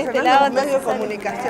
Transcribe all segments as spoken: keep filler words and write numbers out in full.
este lado. Medio de comunicación.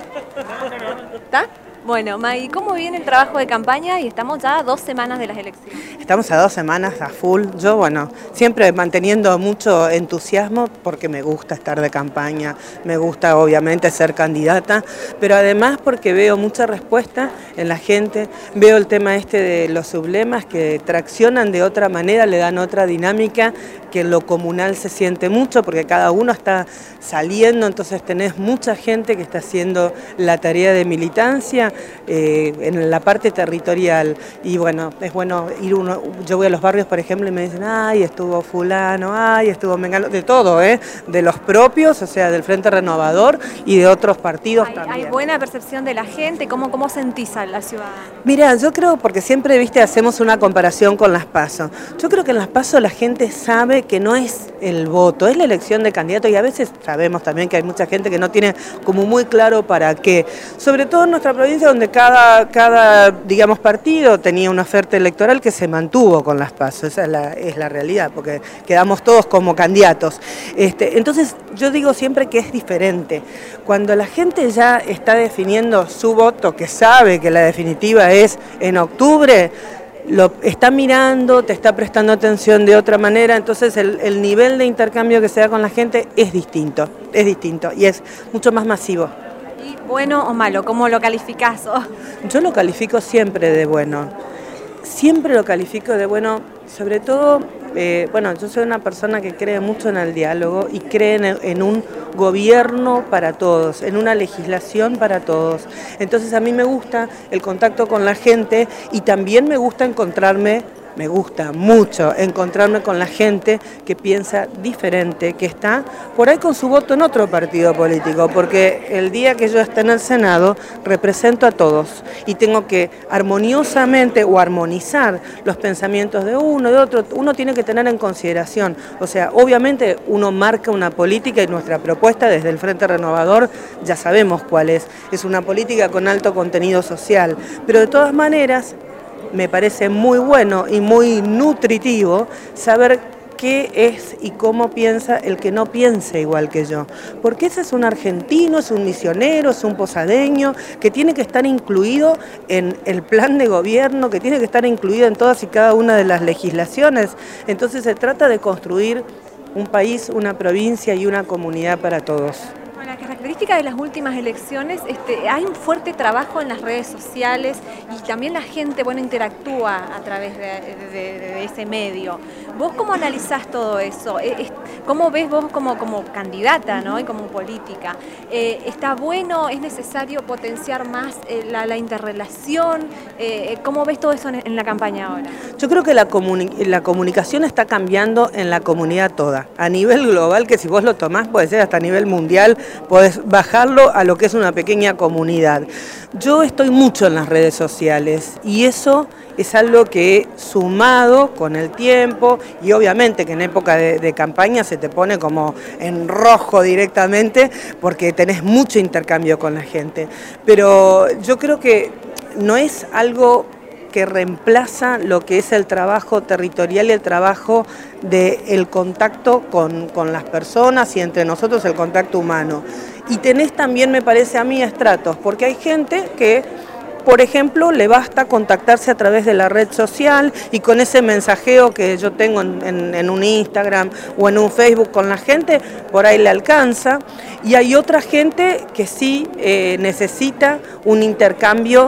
¿Está? Bueno, Maggie, ¿cómo viene el trabajo de campaña? Y estamos ya a dos semanas de las elecciones. Estamos a dos semanas a full. Yo, bueno, siempre manteniendo mucho entusiasmo porque me gusta estar de campaña, me gusta obviamente ser candidata, pero además porque veo mucha respuesta en la gente, veo el tema este de los sublemas que traccionan de otra manera, le dan otra dinámica, que en lo comunal se siente mucho porque cada uno está saliendo, entonces tenés mucha gente que está haciendo la tarea de militancia eh, en la parte territorial y bueno, es bueno ir uno, yo voy a los barrios por ejemplo y me dicen, ay, estuvo fulano, ay, estuvo mengano, de todo, ¿eh? De los propios, o sea, del Frente Renovador y de otros partidos hay, también. ¿Hay buena percepción de la gente? ¿Cómo, cómo sentís a la ciudad? Mira, yo creo, porque siempre, viste, hacemos una comparación con las PASO. Yo creo que en las PASO la gente sabe que no es el voto, es la elección de candidato y a veces sabemos también que hay mucha gente que no tiene como muy claro para qué. Sobre todo en nuestra provincia donde cada, cada digamos, partido tenía una oferta electoral que se mantuvo con las PASO, esa es la, es la realidad, porque quedamos todos como candidatos. Este, entonces yo digo siempre que es diferente. Cuando la gente ya está definiendo su voto, que sabe que la definitiva es en octubre, lo está mirando, te está prestando atención de otra manera, entonces el, el nivel de intercambio que se da con la gente es distinto, es distinto y es mucho más masivo. ¿Y bueno o malo? ¿Cómo lo calificás? Oh. Yo lo califico siempre de bueno, siempre lo califico de bueno, sobre todo, eh, bueno, yo soy una persona que cree mucho en el diálogo y cree en, en un gobierno para todos, en una legislación para todos. Entonces a mí me gusta el contacto con la gente y también me gusta encontrarme, me gusta mucho encontrarme con la gente que piensa diferente, que está por ahí con su voto en otro partido político, porque el día que yo esté en el Senado represento a todos y tengo que armoniosamente o armonizar los pensamientos de uno, de otro, uno tiene que tener en consideración, o sea, obviamente uno marca una política y nuestra propuesta desde el Frente Renovador ya sabemos cuál es, es una política con alto contenido social, pero de todas maneras me parece muy bueno y muy nutritivo saber qué es y cómo piensa el que no piense igual que yo. Porque ese es un argentino, es un misionero, es un posadeño, que tiene que estar incluido en el plan de gobierno, que tiene que estar incluido en todas y cada una de las legislaciones. Entonces se trata de construir un país, una provincia y una comunidad para todos. La característica de las últimas elecciones, este, hay un fuerte trabajo en las redes sociales y también la gente, bueno, interactúa a través de, de, de ese medio. ¿Vos cómo analizás todo eso? ¿Cómo ves vos como, como candidata, ¿no? Y como política? Eh, ¿Está bueno? ¿Es necesario potenciar más eh, la, la interrelación? Eh, ¿Cómo ves todo eso en, en la campaña ahora? Yo creo que la, comuni la comunicación está cambiando en la comunidad toda, a nivel global, que si vos lo tomás puede ser hasta a nivel mundial, podés bajarlo a lo que es una pequeña comunidad. Yo estoy mucho en las redes sociales y eso es algo que he sumado con el tiempo y obviamente que en época de, de campaña se te pone como en rojo directamente porque tenés mucho intercambio con la gente. Pero yo creo que no es algo que reemplaza lo que es el trabajo territorial y el trabajo del contacto con, con las personas y entre nosotros el contacto humano. Y tenés también, me parece a mí, estratos, porque hay gente que, por ejemplo, le basta contactarse a través de la red social y con ese mensajeo que yo tengo en, en, en un Instagram o en un Facebook con la gente, por ahí le alcanza. Y hay otra gente que sí eh, necesita un intercambio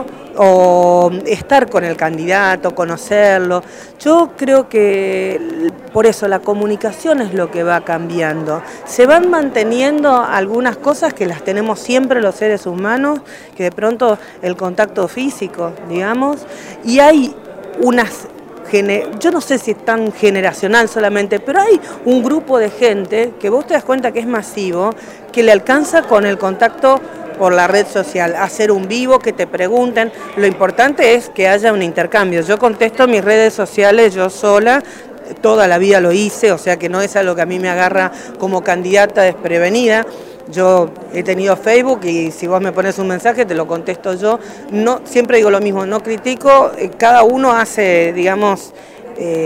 o estar con el candidato, conocerlo. Yo creo que por eso la comunicación es lo que va cambiando. Se van manteniendo algunas cosas que las tenemos siempre los seres humanos, que de pronto el contacto físico, digamos, y hay unas... Yo no sé si es tan generacional solamente, pero hay un grupo de gente que vos te das cuenta que es masivo, que le alcanza con el contacto por la red social, hacer un vivo, que te pregunten. Lo importante es que haya un intercambio. Yo contesto mis redes sociales yo sola, toda la vida lo hice, o sea que no es algo que a mí me agarra como candidata desprevenida. Yo he tenido Facebook y si vos me pones un mensaje te lo contesto yo. No, siempre digo lo mismo, no critico, cada uno hace, digamos, eh,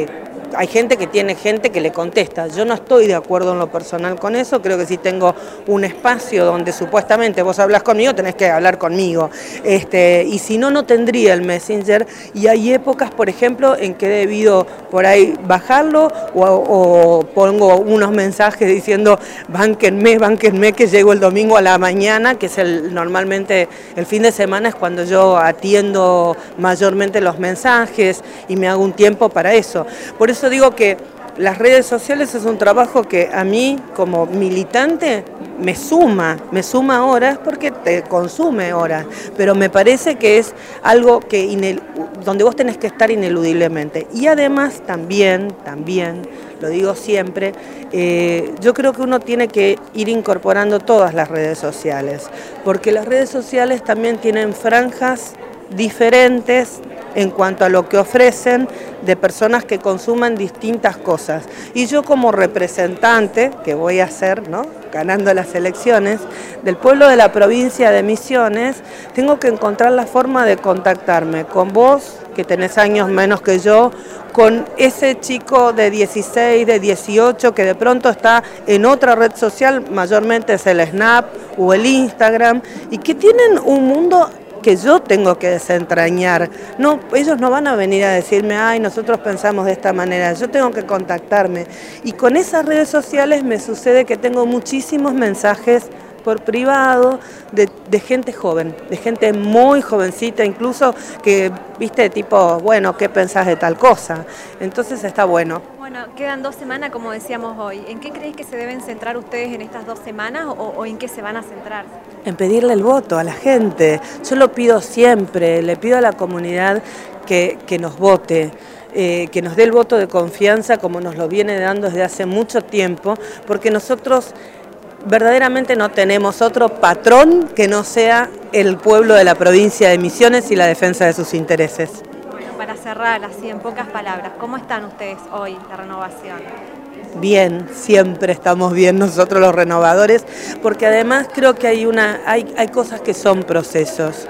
hay gente que tiene gente que le contesta. Yo no estoy de acuerdo en lo personal con eso, creo que si tengo un espacio donde supuestamente vos hablas conmigo, tenés que hablar conmigo. Este, y si no, no tendría el Messenger. Y hay épocas, por ejemplo, en que he debido por ahí bajarlo o, o pongo unos mensajes diciendo bánquenme, bánquenme, que llego el domingo a la mañana, que es el normalmente el fin de semana es cuando yo atiendo mayormente los mensajes y me hago un tiempo para eso. Por eso digo que las redes sociales es un trabajo que a mí como militante me suma, me suma horas porque te consume horas, pero me parece que es algo que inel, donde vos tenés que estar ineludiblemente. Y además también, también, lo digo siempre, eh, yo creo que uno tiene que ir incorporando todas las redes sociales, porque las redes sociales también tienen franjas diferentes en cuanto a lo que ofrecen de personas que consuman distintas cosas. Y yo como representante, que voy a ser, ¿no?, ganando las elecciones, del pueblo de la provincia de Misiones, tengo que encontrar la forma de contactarme con vos, que tenés años menos que yo, con ese chico de dieciséis, de dieciocho, que de pronto está en otra red social, mayormente es el Snap o el Instagram, y que tienen un mundo que yo tengo que desentrañar. No, ellos no van a venir a decirme, ay, nosotros pensamos de esta manera, yo tengo que contactarme. Y con esas redes sociales me sucede que tengo muchísimos mensajes por privado de, de gente joven, de gente muy jovencita, incluso que, viste, tipo, bueno, ¿qué pensás de tal cosa? Entonces está bueno. Bueno, quedan dos semanas, como decíamos hoy. ¿En qué crees que se deben centrar ustedes en estas dos semanas o, o en qué se van a centrar? En pedirle el voto a la gente. Yo lo pido siempre, le pido a la comunidad que, que nos vote. Eh, que nos dé el voto de confianza como nos lo viene dando desde hace mucho tiempo, porque nosotros verdaderamente no tenemos otro patrón que no sea el pueblo de la provincia de Misiones y la defensa de sus intereses. Bueno, para cerrar así en pocas palabras, ¿cómo están ustedes hoy, la renovación? Bien, siempre estamos bien nosotros los renovadores, porque además creo que hay, una, hay, hay cosas que son procesos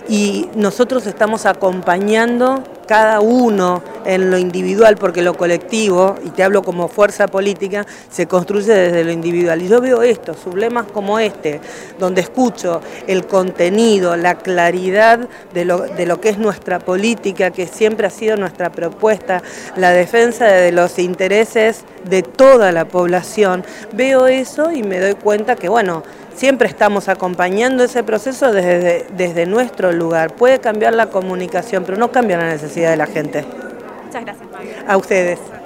y nosotros estamos acompañando cada uno en lo individual, porque lo colectivo, y te hablo como fuerza política, se construye desde lo individual. Y yo veo esto, sublemas como este, donde escucho el contenido, la claridad de lo, de lo que es nuestra política, que siempre ha sido nuestra propuesta, la defensa de los intereses de toda la población. Veo eso y me doy cuenta que, bueno, siempre estamos acompañando ese proceso desde, desde nuestro lugar. Puede cambiar la comunicación, pero no cambia la necesidad de la gente. Muchas gracias, María. A ustedes.